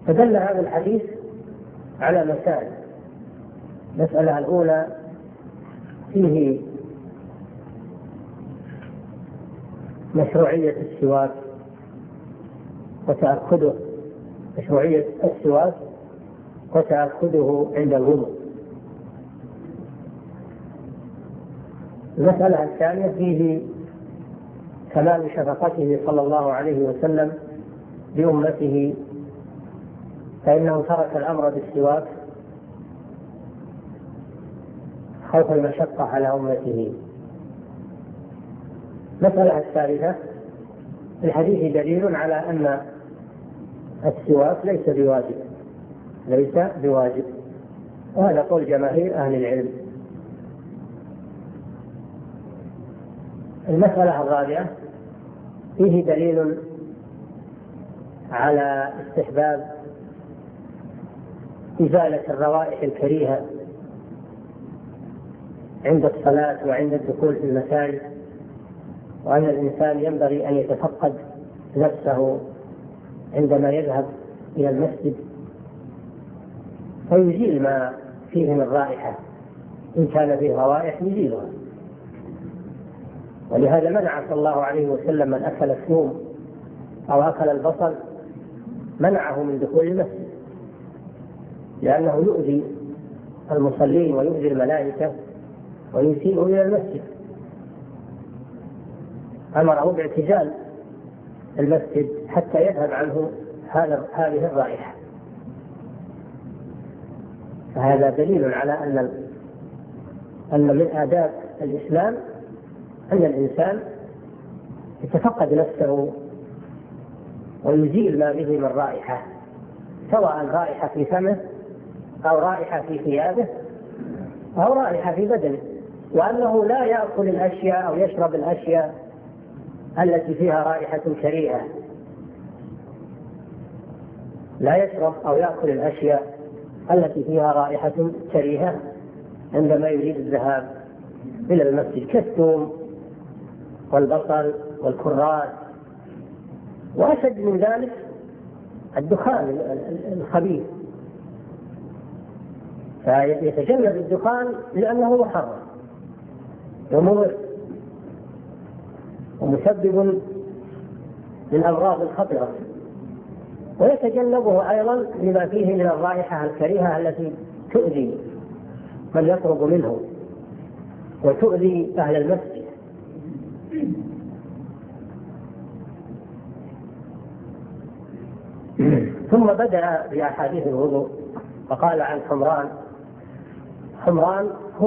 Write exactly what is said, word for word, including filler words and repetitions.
فدل هذا الحديث على مسائل. المسألة الأولى فيه مشروعية السواك وتأكده مشروعية السواك وتأكده عند الوضوء. المسألة الثانية فيه كمال شفقته صلى الله عليه وسلم بأمته، فإنه ترك الأمر بالسواك خوف المشقة على أمته. المسألة الثالثة في الحديث دليل على أن السواك ليس بواجب ليس بواجب وهذا قول جماهير أهل العلم. المسألة الرابعة فيه دليل على استحباب إزالة الروائح الكريهة عند الصلاة وعند الدخول في المساجد، وأن الإنسان ينبغي أن يتفقد نفسه عندما يذهب إلى المسجد فيزيل ما فيه من رائحة، إن كان فيه روائح يزيلها. ولهذا منع صلى الله عليه وسلم من أكل الثوم أو أكل البصل، منعه من دخول المسجد لأنه يؤذي المصلين ويؤذي الملائكة ويسيء إلى المسجد. أمره باعتزال المسجد حتى يذهب عنه هذه الرائحة. فهذا دليل على أن أن من آداب الإسلام أن الإنسان يتفقد نفسه ويزيل ما به من رائحة، سواء رائحة في فمه أو رائحة في ثيابه أو رائحة في بدنه، وأنه لا يأكل الأشياء أو يشرب الأشياء التي فيها رائحة كريهة، لا يشرب أو يأكل الأشياء التي فيها رائحة كريهة عندما يريد الذهاب إلى المسجد، كالثوم والبصل والكرات. وأشد من ذلك الدخان الخبيث، فيتجنب الدخان لأنه محرم ومضر ومسبب للأمراض الخطرة، ويتجنبه أيضا لما فيه من الرائحة الكريهة التي تؤذي من يقرب منه وتؤذي أهل المسجد. ثم بدأ بأحاديث الوضوء فقال عن حمران. حمران